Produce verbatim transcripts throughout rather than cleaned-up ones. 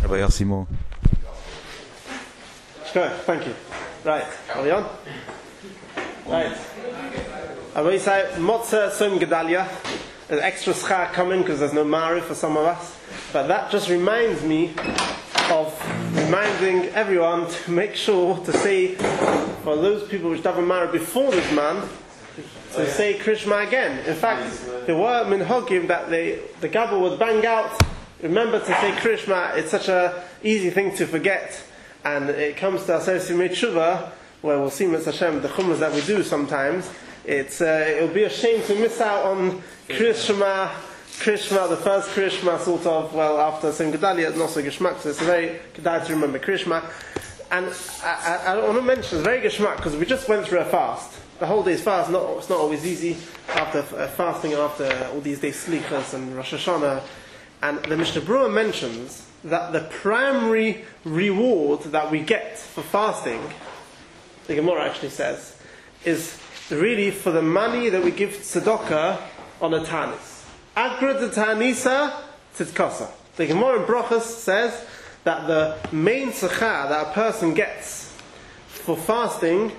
Vayasimo. Good, thank you. Right, are we on? Right. I will say, Motzah Som Gedalia. There's extra schar coming because there's no Mari for some of us. But that just reminds me of reminding everyone to make sure to say, for those people which daven Mari before this man, to say Krishma again. In fact, there were minhagim that they, the Gabba would bang out, remember to say Krishma. It's such a easy thing to forget. And it comes to Aseret Simei Tshuva, where we'll see Mitzvah Hashem, the chumras that we do sometimes. It's uh, it'll be a shame to miss out on Krishma, Krishma, the first Krishma, sort of, well, after Sim Gedalia, it's not so Geshmak, so it's very Gedai to remember Krishma. And I, I, I want to mention, it's very Geshmak, because we just went through a fast. The whole day's fast, not, it's not always easy, after uh, fasting, after all these days Slichas and Rosh Hashanah. And the Mishnah Berurah mentions that the primary reward that we get for fasting, the Gemara actually says, is really for the money that we give tzedakah on a tanis. Agra de tanisa tzedkasa. The Gemara in Brachos says that the main tzachah that a person gets for fasting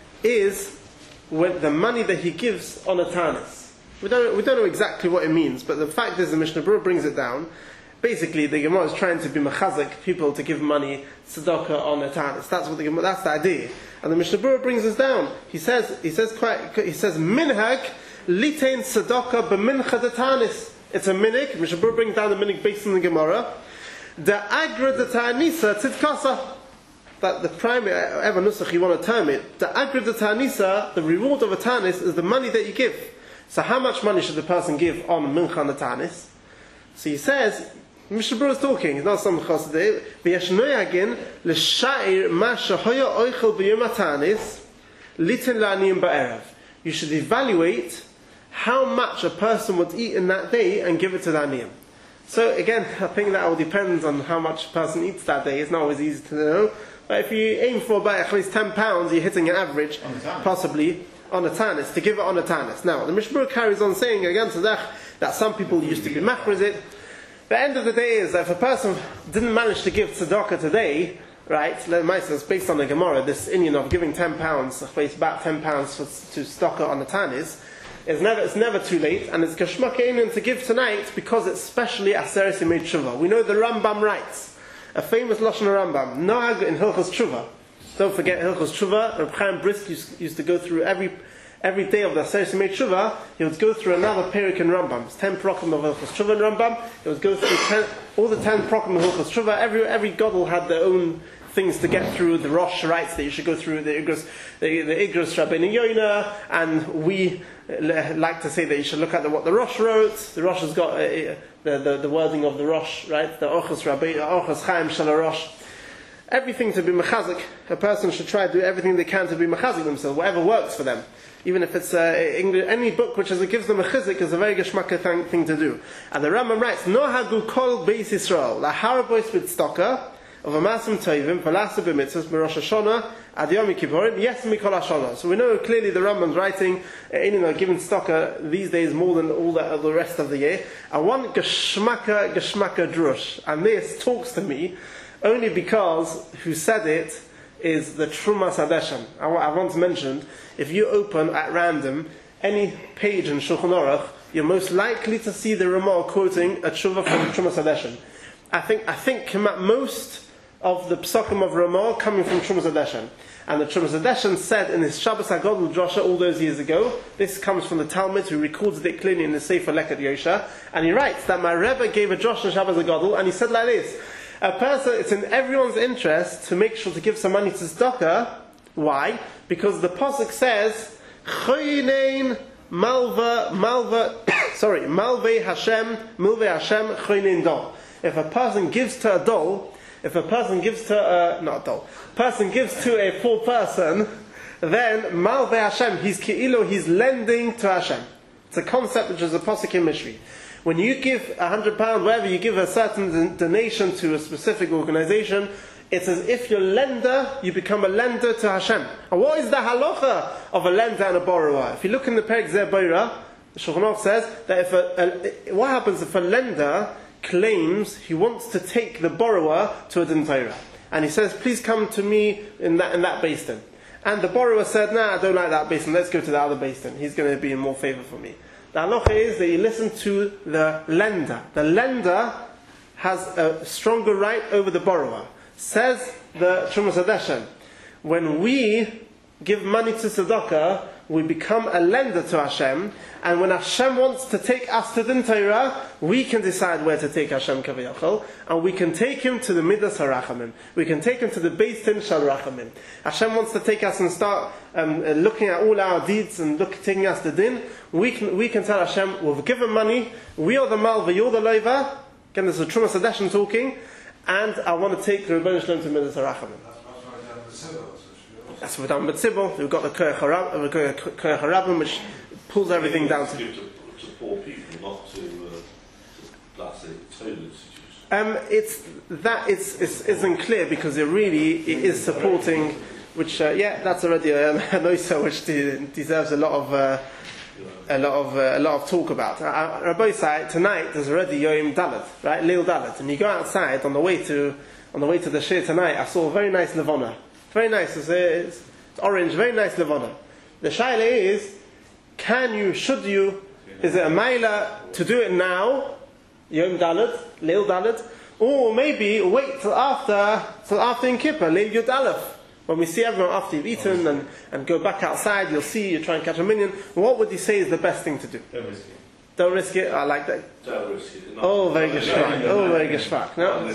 is when the money that he gives on a tanis. We don't, we don't know exactly what it means, but the fact is the Mishnah Berurah brings it down. Basically, the Gemara is trying to be mechazik people to give money tzedakah on a tanis. That's what the Gemara, that's the idea. And the Mishnah Berurah brings us down. He says, he says quite, he says minhag litein tzedakah b'mincha de tanis. It's a minig. Mishnah Berurah brings down the minig based on the Gemara. The agra de tanisa tzidkasa. That the primary, ever nusach you want to term it, the agra de tanisa, the reward of a tanis is the money that you give. So how much money should the person give on mincha and a tanis? So he says, Mishnah Berurah is talking, it's not some chassidei, v'yashnoyagin l'sha'ir ma shehoya oichel b'yom hatanis litin la'aniyim ba'erev. You should evaluate how much a person would eat in that day and give it to the aniyim. So again, I think that all depends on how much a person eats that day. It's not always easy to know. But if you aim for about at least ten pounds, you're hitting an average, possibly, on a tanis, to give it on a tanis. Now, the Mishnah Berurah carries on saying again to that, that some people used to be machriz it. The end of the day is that if a person didn't manage to give tzedakah today, right, it's based on the Gemara, this Indian of giving ten pounds, about ten pounds for, to tzedakah on the tanis, it's never, it's never too late, and it's geshmak Indian to give tonight because it's specially Aseret Simei Tshuva. We know the Rambam writes, a famous Lashon Rambam, Noag in Hilchos Tshuva. Don't forget Hilchos Tshuva. Reb Chaim Brisk used, used to go through every every day of the Aseret Simei Tshuva. He would go through another perik in Rambam. It's ten prokim of Hilchos Tshuva in Rambam. He would go through ten, all the ten prokim of Hilchos Tshuva. Every every gadol had their own things to get through. The Rosh writes that you should go through the Igros, the, the Igros Rabbeinu Yonah, and we like to say that you should look at the, what the Rosh wrote. The Rosh has got uh, the, the the wording of the Rosh, right? The Orchos Rabbeinu, Orchos Chaim Shel Rosh. Everything to be mechazik, a person should try to do everything they can to be mechazik themselves, whatever works for them. Even if it's uh, English, any book which is, it gives them a chizik is a very geshmaka thing, thing to do. And the Rambam writes, No hagu kol beis Yisrael, la harabois with stokka, of a masim toivim, palasa b'mitzvahs, b'rosh Hashanah, ad yom kippurim, yes mikol Hashanah. So we know clearly the Rambam's writing, uh, you know, giving stokka these days more than all the, uh, the rest of the year. And one geshmaka, geshmaka drush, and this talks to me, only because who said it is the Trumas Hadeshan. I, I once mentioned, if you open at random any page in Shulchan Aruch, you're most likely to see the Ramah quoting a tshuva from Trumas Hadeshan. I think I think most of the psakim of Ramah coming from Trumas Hadeshan. And the Trumas Hadeshan said in his Shabbos HaGadol drasha all those years ago, this comes from the Talmud, who records it clearly in the Sefer Leket Yosha, and he writes that my Rebbe gave a drasha on Shabbos HaGadol, and he said like this, a person, it's in everyone's interest to make sure to give some money to tzedakah. Why? Because the pasuk says, Choynein malva malva sorry malve Hashem milve Hashem choynein dol. If a person gives to a dol, if a person gives to a not a dol, person gives to a poor person, then malve Hashem, he's keilo, he's lending to Hashem. It's a concept which is a pasuk in Mishri. When you give a hundred pounds, wherever you give a certain donation to a specific organization, it's as if you're a lender, you become a lender to Hashem. And what is the halacha of a lender and a borrower? If you look in the Perek Zeh Boira, the Shulchan Aruch says that if a, a, what happens if a lender claims he wants to take the borrower to a din Torah. And he says, please come to me in that in that Beis Din. And the borrower said, nah, I don't like that Beis Din, let's go to the other Beis Din. He's going to be in more favor for me. The halacha is that you listen to the lender. The lender has a stronger right over the borrower. Says the Trumas Hadeshen, when we give money to tzedakah, we become a lender to Hashem, and when Hashem wants to take us to Din Torah, we can decide where to take Hashem Kaviyachol, and we can take him to the Midas HaRachamim. We can take him to the Beis Din Shal Rachamim. Hashem wants to take us and start um, uh, looking at all our deeds and look, taking us to Din. We can, we can tell Hashem, we've given money, we are the Malva, you're the Loiva. Again, this is a Trumas Hadeshen talking, and I want to take the Rebbeinu Shalom to Midas HaRachamim. That's what we've done with Tzibur. We've got the Koyach Harabim, which pulls everything down to. To, to poor people, not to uh, plastic toilets. Um, it's that it's, it's isn't clear because it really it is supporting, which uh, yeah, that's already a, a noisa which de- deserves a lot of uh, a lot of uh, a lot of talk about. Uh, Rabbi said tonight there's already Yom Dalet, right? Leil Dalet, and you go outside on the way to on the way to the shir tonight. I saw a very nice levana. Very nice, it's, it's, it's orange, very nice levana. The shaila is, can you, should you, is it a maila to do it now, Yom Dalet, Leil Dalet, or maybe wait till after, till after in Kippur, Leil Yud Aleph, when we see everyone after you've eaten and, and go back outside, you'll see, you try and catch a minion. What would you say is the best thing to do? Don't risk it. Don't risk it, I like that. Don't risk it. Oh, very geschmack. Oh, very geschmack. No?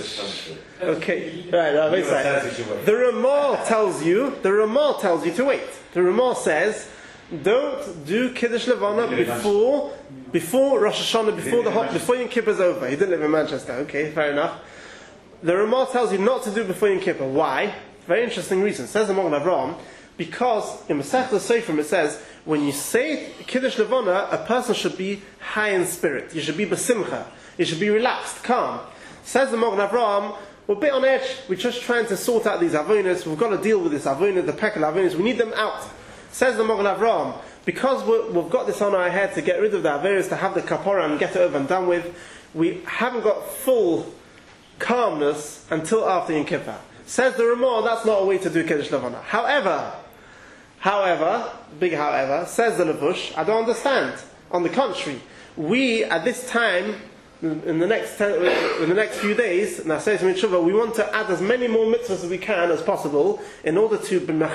Okay, right, no, wait a second. The Ramah tells you, the Ramah tells you to wait. The Ramah says, don't do Kiddush Levana before, before Rosh Hashanah, before the hot, before Yom Kippur is over. He didn't live in Manchester. Okay, fair enough. The Ramah tells you not to do before Yom Kippur. Why? Very interesting reason. Says the Magen Avraham, because in Masechet Sofrim it says, when you say Kiddush Levana, a person should be high in spirit. You should be besimcha. You should be relaxed, calm. Says the Magen Avraham, we're a bit on edge. We're just trying to sort out these avonos. We've got to deal with this avonos, the pekel avonos. We need them out. Says the Magen Avraham, because we're, we've got this on our head to get rid of the avonos, to have the kapora and get it over and done with, we haven't got full calmness until after Yom Kippur. Says the Ramah, that's not a way to do Kiddush Levana. However, However, big however, says the Levush, I don't understand. On the contrary, we at this time, in the next ten, in the next few days, in we want to add as many more mitzvahs as we can as possible in order to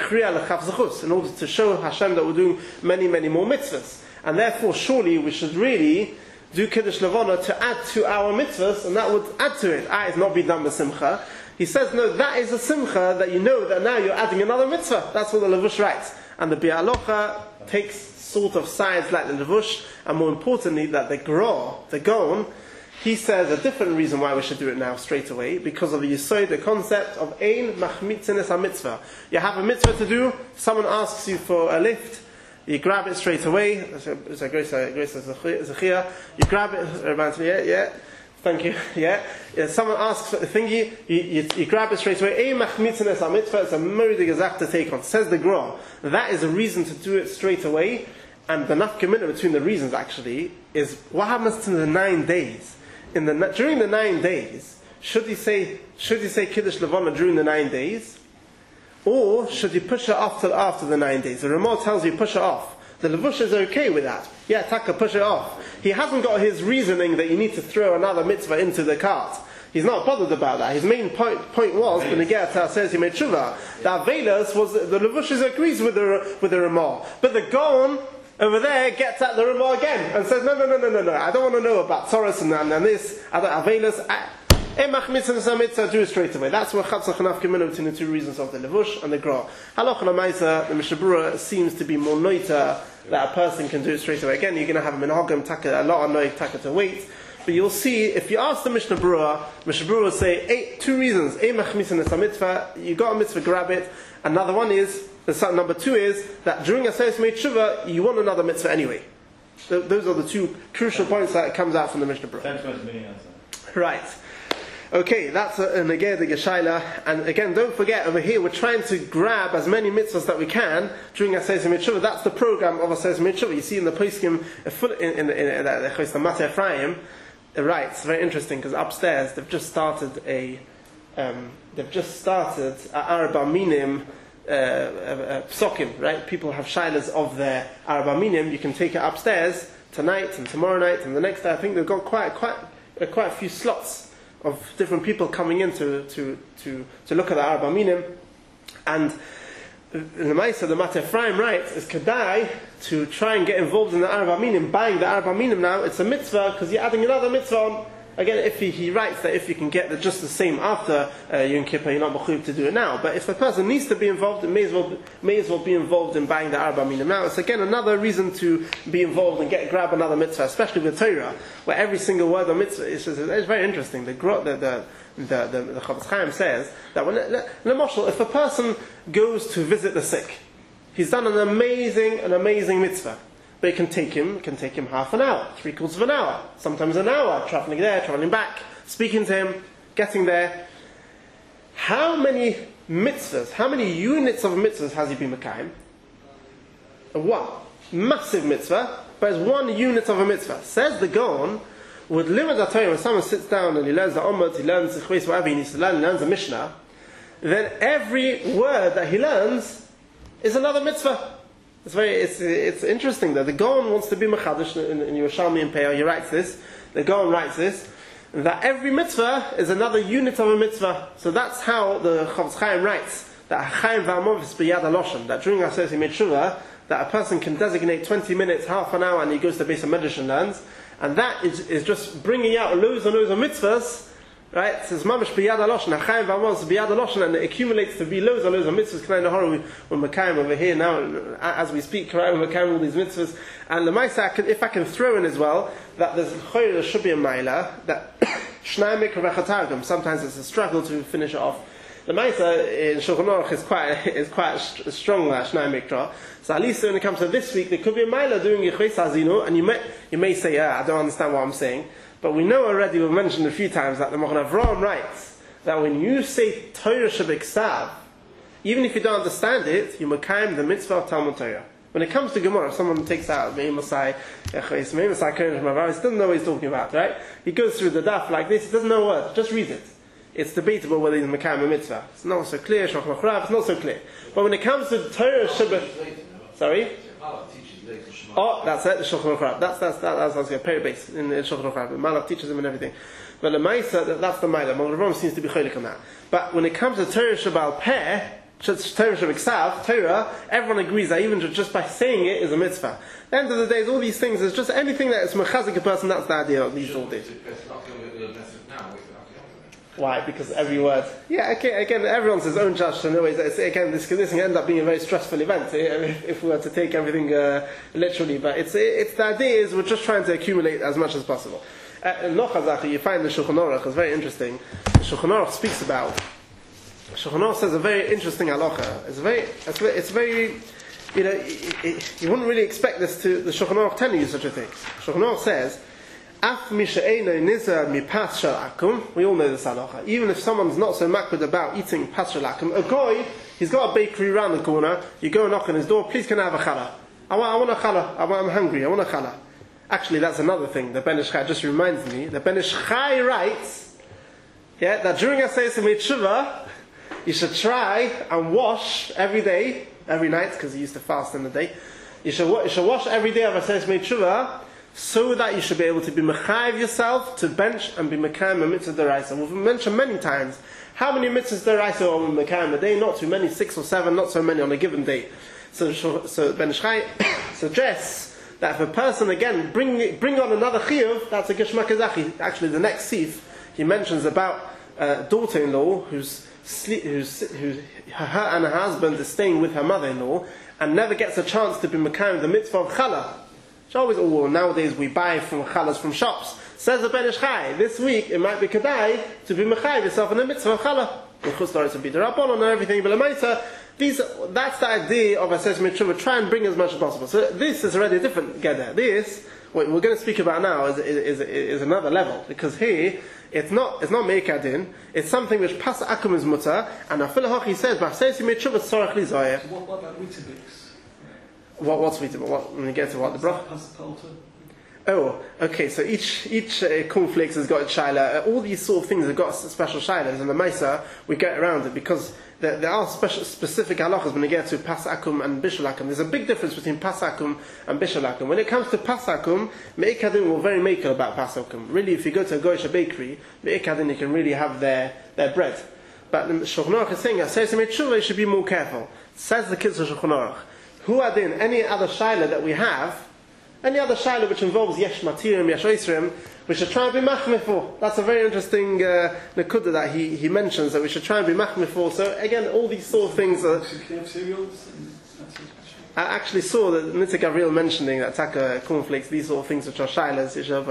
in order to show Hashem that we're doing many, many more mitzvahs. And therefore, surely we should really do Kiddush Levana to add to our mitzvahs, and that would add to it. Ah, it's not be done with simcha. He says, no, that is a simcha that you know that now you're adding another mitzvah. That's what the Levush writes. And the Bi'alocha takes sort of sides like the Levush, and more importantly, that the Gra, the Gaon, he says a different reason why we should do it now straight away, because of the Yesod, the concept of Ein Machmitzines HaMitzvah. You have a mitzvah to do, someone asks you for a lift, you grab it straight away, it's a grace, grace Zechia, you grab it, yeah, yeah. Thank you. Yeah. yeah. Someone asks for a thingy, you, you, you grab it straight away. It's a murder gezach to take on. Says the Gra. That is a reason to do it straight away. And the nafkamina between the reasons actually is what happens to the nine days. In the during the nine days, should he say should he say Kiddush Levana during the nine days, or should he push it off till after the nine days? The Ramah tells you push it off. The Levush is okay with that. Yeah, Taka, push it off. He hasn't got his reasoning that you need to throw another mitzvah into the cart. He's not bothered about that. His main point, point was, when the Gerta says he made tshuva, the Avelas was, the Levush agrees with the, with the Ramah. But the Gaon over there gets at the Ramah again and says, no, no, no, no, no, no, I don't want to know about Taurus and, and, and this, other Avelas. Emach mitzvah mitzvah, do it straight away. That's what Chatzach Hanaf Kimino between the two reasons of the Levush and the Gra. Halach and Amaisa, the Mishnah Berurah seems to be more noita that a person can do it straight away. Again, you're going to have a minhagim taka, a lot of noik taka to wait. But you'll see, if you ask the Mishnah Berurah, Mishnah Berurah will say eight, two reasons. Emach mitzvah mitzvah, you got a mitzvah, grab it. Another one is, number two is, that during a Seis Mei Tshuva, you want another mitzvah anyway. So those are the two crucial points that comes out from the Mishnah Berurah. Right. Okay, that's a, an again the Geshaila, and again, don't forget over here we're trying to grab as many mitzvahs that we can during Asayis Mitzvah. That's the program of Asayis Mitzvah. You see in the poskim, in in in the Mateh Ephraim, right, it's very interesting because upstairs they've just started a, um, they've just started a Arba Minim uh, uh, psokim, right? People have shilas of their Arba Minim. You can take it upstairs tonight and tomorrow night and the next day. I think they've got quite quite uh, quite a few slots of different people coming in to to to, to look at the Arba Minim. And the Maisa, the Mate Ephraim writes, is Kedai to try and get involved in the Arba Minim, buying the Arba Minim now. It's a mitzvah because you're adding another mitzvah on. Again, if he, he writes that if you can get the, just the same after uh, Yom Kippur, you're not mechuyev to do it now. But if a person needs to be involved, it may as well may as well be involved in buying the Arba Minim now. It's again another reason to be involved and get grab another mitzvah, especially with Torah, where every single word of mitzvah is just, it's very interesting. The the the the, the, the Chofetz Chaim says that when Lemashal, if a person goes to visit the sick, he's done an amazing, an amazing mitzvah. But it can take him, it can take him half an hour, three quarters of an hour, sometimes an hour, traveling there, traveling back, speaking to him, getting there. How many mitzvahs, how many units of mitzvahs has he been Mekayim? One. Massive mitzvah, but it's one unit of a mitzvah. Says the Gaon, with limit the Torah, when someone sits down and he learns the Omot, he learns the Chvis, whatever he needs to learn, he learns the Mishnah, then every word that he learns is another mitzvah. It's very, it's, it's interesting that the Gaon wants to be Mechadish in, in Yerushalmi and Peah. He writes this, the Gaon writes this, that every mitzvah is another unit of a mitzvah. So that's how the Chofetz Chaim writes, that Chaim v'amovis b'yad haloshen, that during Aseret Yemei that a person can designate twenty minutes, half an hour, and he goes to Beis HaMedrash and learns, and that is, is just bringing out loads and loads of mitzvahs, right? It says mamish b'yad haloshen, Chaim v'amovis b'yad haloshen, and it accumulates to be loads and loads of mitzvahs. K'nai Nahor, we're Mekayim over here now, as we speak, we're Mekayim all these mitzvahs. And the Maisa, if I can throw in as well, that there's there should be a Maila, that Shnai Mikra v'chatargum, sometimes it's a struggle to finish it off. The Maisa in Shulchan Aruch is quite is quite st- strong, that Shnai Mikra. So at least when it comes to this week, there could be a Maila doing Yechves Hazinu, and you may you may say, yeah, I don't understand what I'm saying. But we know already, we've mentioned a few times, that the Mochen Avraham writes that when you say Torah Shebeksav, even if you don't understand it, you Mekayim the mitzvah of Talmud Torah. When it comes to Gemara, if someone takes out Me'im Masai, Echais, Me'im Masai, Kohen Shemavar, he doesn't know what he's talking about, right? He goes through the daf like this, he doesn't know what, just read it. It's debatable whether he's Mekayim a mitzvah. It's not so clear, Shulchan Aruch, it's not so clear. But when it comes to Torah Shebeksav, sorry? Oh, that's it, the Shulchan Aruch. That's that's that's that's a very base in the Shulchan Aruch. The Malach teaches him and everything. But the Maisa, that's the Maila. Mogen seems to be cholik on that. But when it comes to Torah Shebal Peh, Torah Shebeksav, Torah, everyone agrees that even just by saying it is a mitzvah. At the end of the day, all these things is just anything that is mechazik a person. That's the idea of these all days. Why? Because every word. Yeah, okay, again, everyone's his own judge to know. It's, again, this, this can end up being a very stressful event if, if we were to take everything uh, literally. But it's, it's the idea is we're just trying to accumulate as much as possible. Uh, Nochazaki, you find the Shulchan Aruch is very interesting. The Shulchan Aruch speaks about. Shulchan Aruch says a very interesting halacha. It's very, it's very, it's very you know, it, it, you wouldn't really expect this to the Shulchan Aruch telling you such a thing. Shulchan Aruch says, Af mishe'eino nizar mipas shel akum. We all know this halacha. Even if someone's not so makbid about eating pas shel akum, a guy, he's got a bakery around the corner. You go and knock on his door. Please, can I have a challah? I want, I want a challah. I want, I'm hungry. I want a challah. Actually, that's another thing. The Ben Ish Chai just reminds me. The Ben Ish Chai writes, yeah, that during Aseret Yemei you should try and wash every day, every night, because he used to fast in the day. You should, you should wash every day of Aseret Yemei so that you should be able to be mechayiv yourself to bench and be mekayim a mitzvah deraisa. We've mentioned many times how many mitzvahs deraisa are we mekayim a day. Not too many, six or seven, not so many on a given day. So, so Ben Ish Chai suggests that if a person again bring bring on another chiyuv, that's a geshmak azachi. Actually, the next sif he mentions about a daughter-in-law who's sleep, who's who her and her husband is staying with her mother-in-law and never gets a chance to be mekayim the mitzvah of challah. Always, oh, well, nowadays we buy from challahs from shops. Says the Ben Ish Chai, this week it might be kedai to be mechayiv yourself in the mitzvah of challah. The chuslar to be the rabbanon and everything, but lemaisa, these that's the idea of Aseret Yemei Teshuvah. Try and bring as much as possible. So this is already a different geder. This, what we're going to speak about now, is, is, is, is another level, because here it's not it's not meikadin. It's something which pas akum is mutar, and Afil Hachi says, "But Aseret Yemei Teshuvah tzorach li zoyer." What about Weetabix? What, what's Weetabix? What, when you get to what? The brach? Oh, okay. So each each uh, cornflakes has got a shaila. Uh, all these sort of things have got special shailas, and the Maisa we get around it because there, there are special specific halachas when you get to pasakum and bishulakum. There's a big difference between pasakum and bishulakum. When it comes to pasakum, meikadin will very makel about pasakum. Really, if you go to a goyish bakery, meikadin you can really have their their bread. But the Shulchan Aruch is saying, says to you should be more careful. Says the kids of Shulchan Aruch. Who are then any other shaila that we have? Any other shaila which involves yesh matirim, yesh oisrim, we should try and be machmir for. That's a very interesting uh, nekuda that he, he mentions, that we should try and be machmir for. So again, all these sort of things are... I actually saw that Nitzik Gabriel mentioning that taka, cornflakes, these sort of things which are shailas,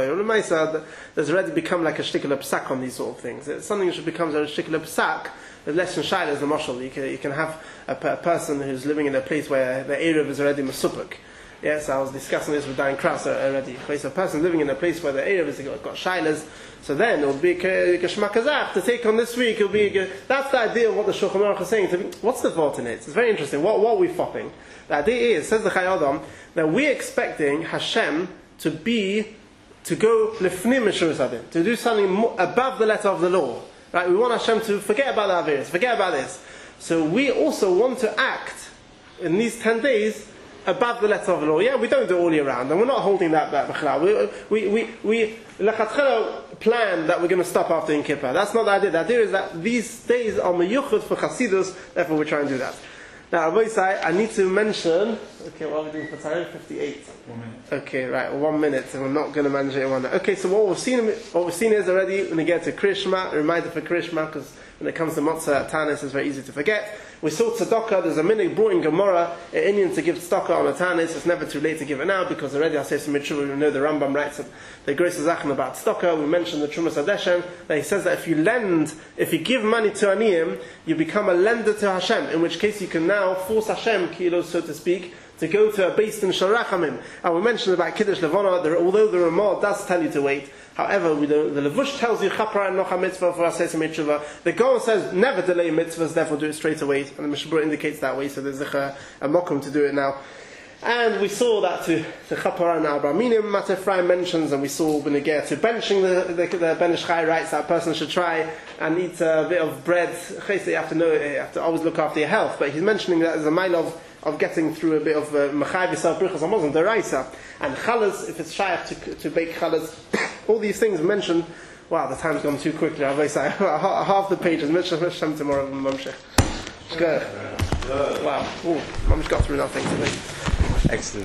there's already become like a shtickle psak on these sort of things. It's something which becomes a shtickle psak, there's less than shailas than mashal. You can, you can have a, a person who's living in a place where the Erev is already masupuk. Yes, I was discussing this with Dan Krauss already. So a person living in a place where the Erev has got, got shailas, so then it will be a geshmakazach to take on this week. It'll be a, that's the idea of what the Shulchan Aruch is saying. What's the thought in it? It's very interesting. What, what are we fopping? The idea is, says the Chai Adam, that we're expecting Hashem to be, to go lefnim mishur sadin, to do something more, above the letter of the law. Right? We want Hashem to forget about the Averis, forget about this. So we also want to act in these ten days above the letter of the law. Yeah, we don't do it all year round, and we're not holding that back. We we we we lechatchila plan that we're going to stop after Yom Kippur. That's not the idea. The idea is that these days are meyuchad for Chasidus. Therefore, we try and do that. Now, Rabbi Yisai, I need to mention. Okay, what are we doing for time? Fifty-eight. One minute. Okay, right, one minute, and we're not going to manage it in one minute. Okay, so what we've seen, what we've seen is already when we get to Krishma, a reminder for Krishma, because when it comes to Matzah Tanis, it's very easy to forget. We saw tzedakah. There's a minhag brought in Gemara, an Indian to give tzedakah on a tanis. It's never too late to give it now because already I say some mitzvah. We know the Rambam writes the Gross Zachen about tzedakah. We mentioned the Trumas Hadeshen that he says that if you lend, if you give money to aniyim, you become a lender to Hashem. In which case you can now force Hashem, kilo so to speak, to go to a beis din shel rachamim. And we mentioned about Kiddush Levana. Although the Ramah does tell you to wait. However, we don't, the Levush tells you chapara and nocha mitzvah for aseh mitzvah. The Gaon says never delay mitzvahs, therefore do it straight away. And the Mishnah Berurah indicates that way, so there's a, a mokum to do it now. And we saw that to the chapara and abraminim Matter Fry mentions, and we saw when we get to benching the the, the Ben Ish Chai writes that a person should try and eat a bit of bread. You have to know, you have to always look after your health. But he's mentioning that as a mile of of getting through a bit of machai v'sal brichas amazon deraisa and chalas if it's shaykh to to bake chalas. All these things mentioned. Wow, the time's gone too quickly. I've say half the pages. Mishnah tomorrow. Mamshech. Good. Wow. Ooh, Mamsh got through nothing today. Excellent.